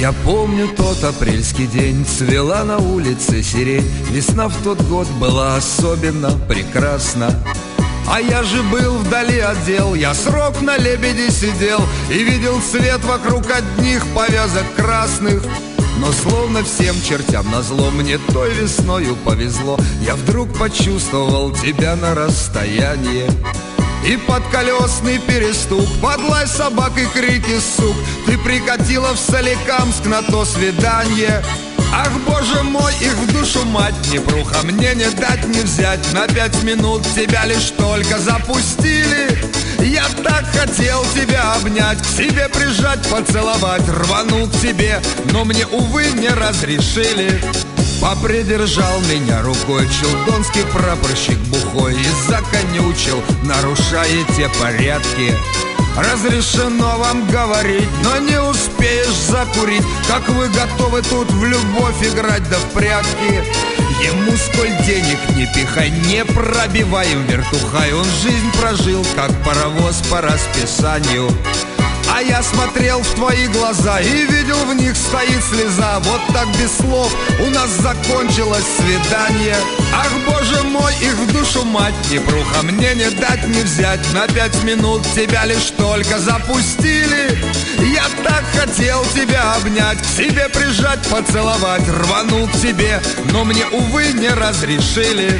Я помню тот апрельский день, цвела на улице сирень. Весна в тот год была особенно прекрасна. А я же был вдали от дел, я срок на лебеде сидел и видел цвет вокруг одних повязок красных. Но словно всем чертям назло, мне той весною повезло. Я вдруг почувствовал тебя на расстоянии. И подколесный перестук, под лай собак и крики сук, ты прикатила в Соликамск на то свидание. Ах, боже мой, их в душу мать, Днепруха, мне не дать не взять. На 5 минут тебя лишь только запустили. Я так хотел тебя обнять, к себе прижать, поцеловать, рванул к тебе, но мне, увы, не разрешили. Попридержал меня рукой челдонский прапорщик бухой и законючил, нарушая те порядки. Разрешено вам говорить, но не успеешь закурить, как вы готовы тут в любовь играть да в прятки. Ему сколь денег не пихай, не пробиваем вертухай, он жизнь прожил, как паровоз по расписанию. А я смотрел в твои глаза и видел, в них стоит слеза. Вот так без слов у нас закончилось свидание. Ах, боже мой, их в душу мать, Днепруха, мне не дать не взять. На 5 минут тебя лишь только запустили. Я так хотел тебя обнять, к себе прижать, поцеловать, рванул к тебе, но мне, увы, не разрешили.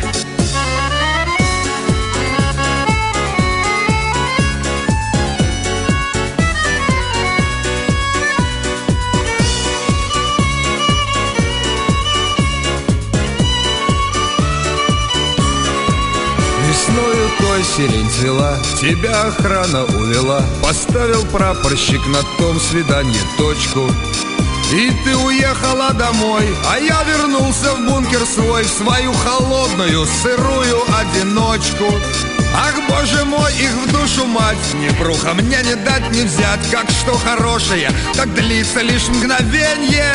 Весною той сирень цвела, тебя охрана увела. Поставил прапорщик на том свидании точку. И ты уехала домой, а я вернулся в бункер свой, в свою холодную, сырую одиночку. Ах, боже мой, их в душу мать, Днепруха, мне не дать не взять. Как что хорошее, так длится лишь мгновенье.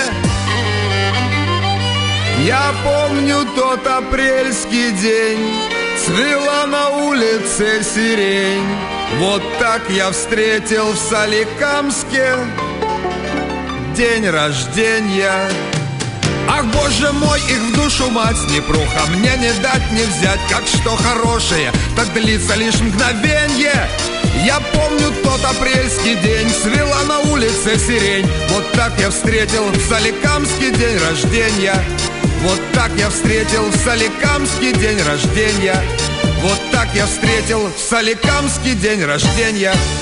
Я помню тот апрельский день, цвела на улице сирень. Вот так я встретил в Соликамске день рождения. Ах, боже мой, их в душу мать, Днепруха, мне не дать не взять. Как что хорошее, так длится лишь мгновенье. Я помню тот апрельский день, цвела на улице сирень. Вот так я встретил в Соликамске день рождения. Вот так я встретил в Соликамске день рождения. Вот так я встретил в Соликамске день рождения.